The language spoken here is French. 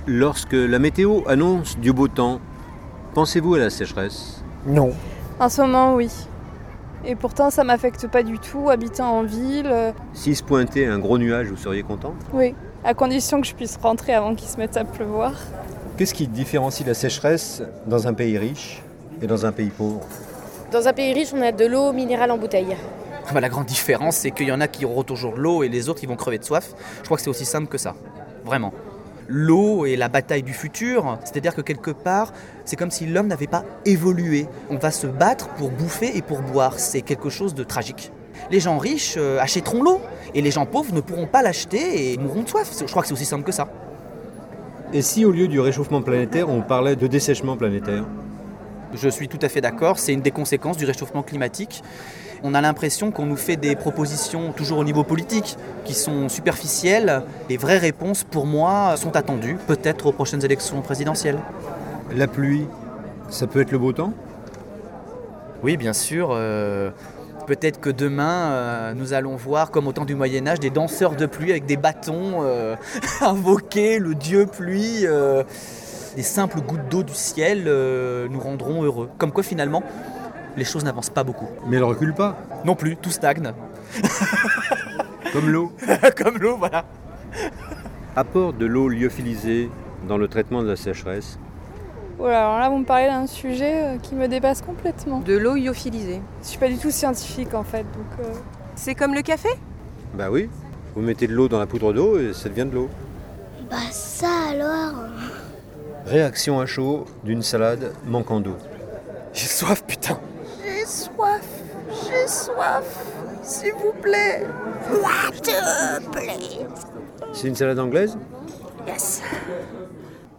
Lorsque la météo annonce du beau temps, pensez-vous à la sécheresse ? Non. En ce moment, oui. Et pourtant, ça m'affecte pas du tout, habitant en ville. S'il se pointait un gros nuage, vous seriez contente ? Oui, à condition que je puisse rentrer avant qu'il se mette à pleuvoir. Qu'est-ce qui différencie la sécheresse dans un pays riche et dans un pays pauvre ? Dans un pays riche, on a de l'eau minérale en bouteille. La grande différence, c'est qu'il y en a qui auront toujours de l'eau et les autres, ils vont crever de soif. Je crois que c'est aussi simple que ça, vraiment. L'eau est la bataille du futur, c'est-à-dire que quelque part, c'est comme si l'homme n'avait pas évolué. On va se battre pour bouffer et pour boire, c'est quelque chose de tragique. Les gens riches achèteront l'eau et les gens pauvres ne pourront pas l'acheter et mourront de soif. Je crois que c'est aussi simple que ça. Et si au lieu du réchauffement planétaire, on parlait de dessèchement planétaire ? Je suis tout à fait d'accord, c'est une des conséquences du réchauffement climatique. On a l'impression qu'on nous fait des propositions, toujours au niveau politique, qui sont superficielles. Les vraies réponses, pour moi, sont attendues, peut-être aux prochaines élections présidentielles. La pluie, ça peut être le beau temps ? Oui, bien sûr. Peut-être que demain, nous allons voir, comme au temps du Moyen-Âge, des danseurs de pluie avec des bâtons invoquer le dieu pluie. Des simples gouttes d'eau du ciel nous rendront heureux. Comme quoi, finalement, les choses n'avancent pas beaucoup. Mais elle recule pas ? Non plus, tout stagne. Comme l'eau. Comme l'eau, voilà. Apport de l'eau lyophilisée dans le traitement de la sécheresse. Voilà, alors là, vous me parlez d'un sujet qui me dépasse complètement. De l'eau lyophilisée. Je suis pas du tout scientifique en fait, donc... C'est comme le café ? Bah oui, vous mettez de l'eau dans la poudre d'eau et ça devient de l'eau. Bah ça alors. Réaction à chaud d'une salade manquant d'eau. J'ai soif, putain. J'ai soif, s'il vous plaît. S'il te plaît. C'est une salade anglaise ? Yes.